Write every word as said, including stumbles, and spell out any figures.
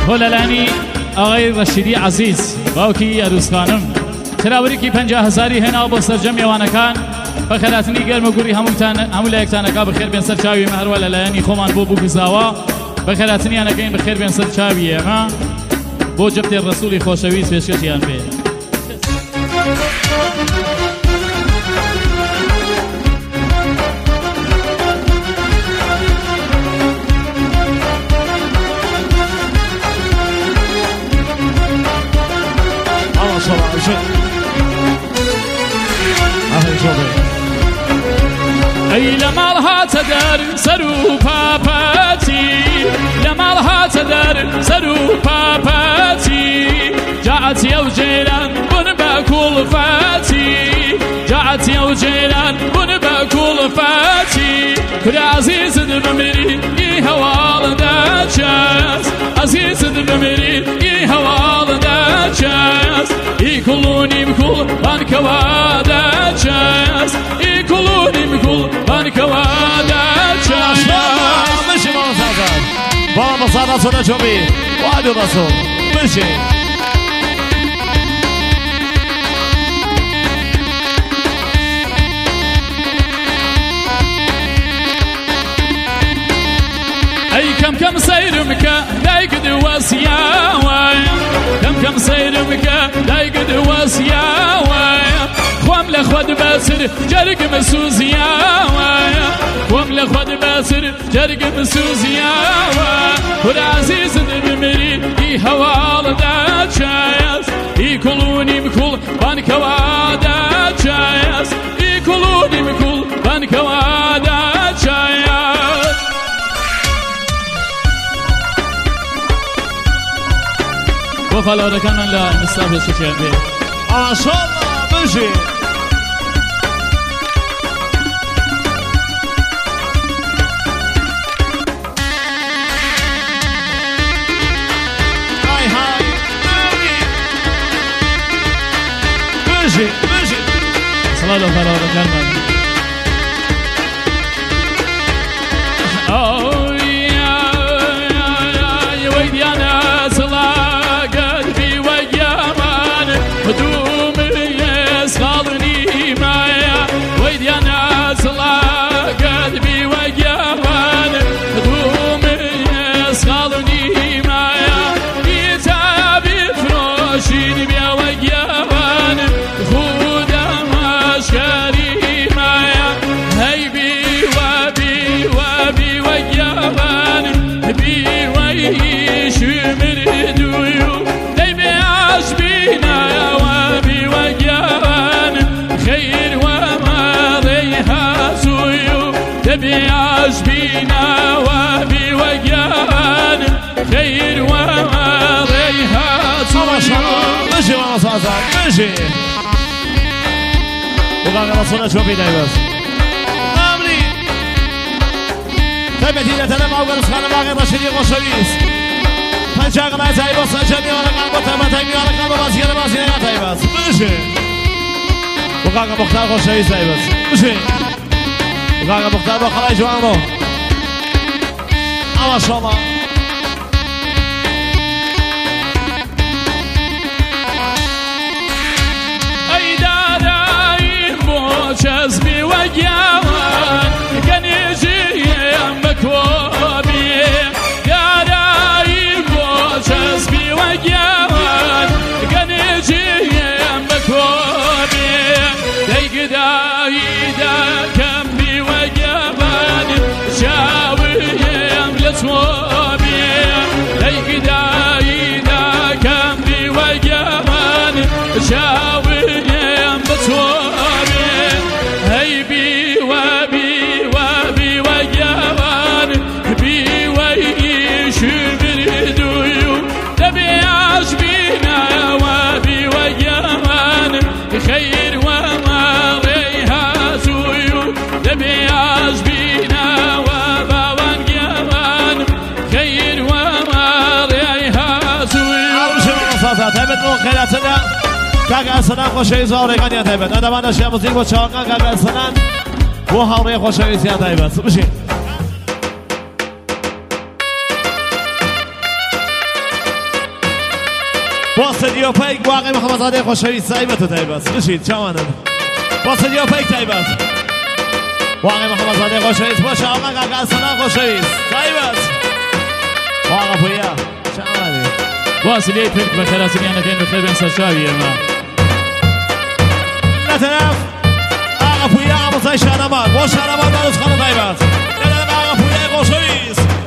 هۆلەلانی ئاغای ڕەشیدی عەزیز باوکی ئەروسخانم خراوەرێکی پەنجا هەزاری هێناوە بۆ سەرجەم میوانەکان بە خەلاتنی گەرمە گوڕی هەمووتان هەموو لایەکتانەکە بەخێر بێن سەر چاوی مە هەروە لەلایەنی خۆمان بۆ بووگزاوە بە خەلاتنیانەکەین بەخێر بێن سەر چاوی ئێمە بۆ جەبتێ ڕەسوولی خۆشەویست پێشکەشیان بێ. ئەی لە ماڵ هاتە دەر سەر و پاپەتی لە ماڵ هاتە دەر سەر و پاپەتی جاعەتی ئەو جێران بن بە کوڵفەتی جاعەتی ئەو جێران بن بە کوڵفەتی کوری عەزیزت بمری ئی هەواڵ دەچەس عەزیزت بمری ئی هەواڵ دەچەس ئی کوڵونی بکوڵ بانکەوە دەچەس ئی کوڵونی بکوڵ بانکەوە دەچەس بشی ماڵ سازان باڵ مەسادە چۆنە چۆبی وادی ڕەسوڵ بشی ئەی کەم کەم سەیرم کە دایکت وەسیاوە کەم کەم سەیرم کە دایکت وەسیاوە خۆم لە خۆت بەسر جەرگم سوزیاوە خۆم لە خۆت بەسر جەرگم سوزیاوە کوڕ عەزیزت بمری ئی هەواڵ دەچەس ئی کوڵونی بکوڵ بانکەوە دەچەس ئی کوڵونی بکوڵ بانکەوە دەچەس بۆ فالۆرەکانمان لە ئینستا پێشکەشیان بێ. ماشاءالله بشی های های بشی بشی سەڵات لە فالۆرەکانمان عجبينا وبوجان خير ومريحات ما شاء الله مشي مع صاصا مشي وقال رسولنا شو في دايبس امري تبتي لتنم او قرص خانه باغي رشيدي غشويس فنشاق ما تايبس جميع ولا قلب تما تايبي ولا قلب باسي ولا باسي ولا تايبس مشي وقال مختار غشويس تايبس مشي وقال مختار بخلاي جوانو ما شاء الله اي داراي موجز بوجاوان كان يجي مكوبي داراي موجز بوجاوان كان يجي مكوبي دايق دايدا كم بوجاوان شاوي صوبي ليك دايدا كم بوجهان شاويم بصوبي هيبي وبي وبي وجهان بي ويش بردويو تبي عجبينا وبي وجهان خير وما ريها سويو تبي عجبينا تابت مو خیراتنا کاک اصلا خوشی زاره کنی تابت آدم آن اشیا موزیک و چاقا کاک اصلا و هاوری خوشی زیاد تابت بشین با صدیو پیک واقعی محمد زاده خوشویست تایبت و تایبت بشید چمانم با صدیو پیک تایبت واقعی محمد زاده خوشویست باشه آقا قاقا سلام خوشویست تایبت واقع پویا چمانی واصلی پیک بخیر از میان کن بخیر بین سرچاویه ما نطرف آقا پویا آقا بزای شهرمان با شهرمان دارست خانم تایبت یه دقیقه آقا پویا خوشویست